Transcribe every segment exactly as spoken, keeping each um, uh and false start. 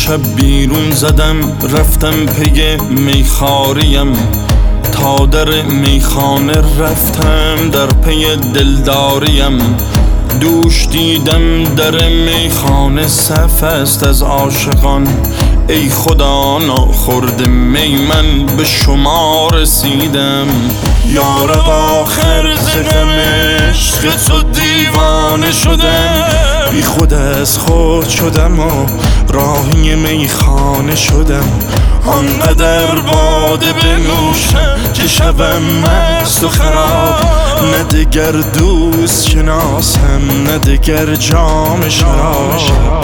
امشب بیرون زدم رفتم پی میخاریم، تا در میخانه رفتم در پی دلداریم. دوش دیدم در میخانه صف است از عاشقان، ای خدا ناخورده می من به شما رسیدم. یارب آخر ز غم عشق تو دیوانه شدم، بی خود از خود شدم و راهی میخانه شدم. آنقدر باده بنوشم که شوم مست و خراب، نه دگر دوست شناسم نه دگر جام شراب.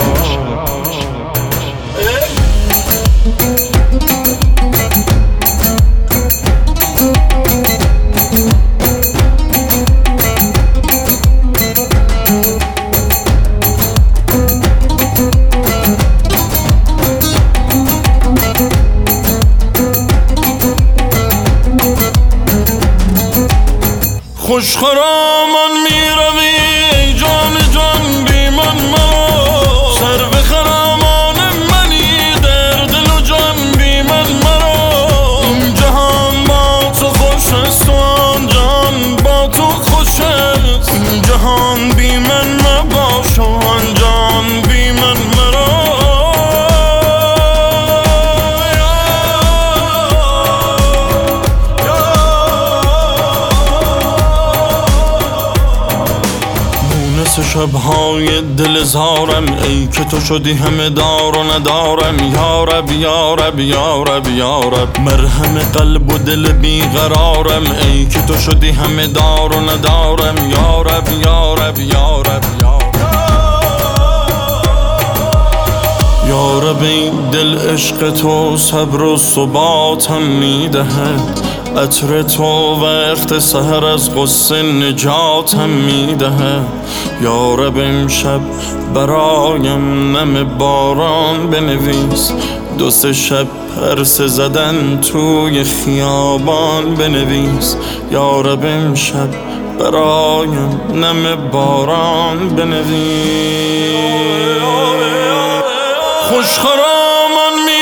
خوش خرامان می روی ای جان جان بی من مرا، سر به خرامان منی در دل و جان بی من مرا. این جهان با تو خوش است و آن جهان با تو خوش است، این جهان بی من مباش و آن جهان بی من مرا. شبهای دل زارم ای که تو شدی همه دار و ندارم. یارب یارب یارب یارب مرهم قلب و دل بیقرارم، ای که تو شدی همه دار و ندارم. یارب یارب یارب یارب یارب این دل عشق تو صبر و ثباتم میدهد، عطر تو وقت سحر از غصه نجاتم میدهد. یارب امشب برایم نم باران بنویس، دو سه شب پرسه زدن توی خیابان بنویس. یارب امشب برایم نم باران بنویس. خوش خرامان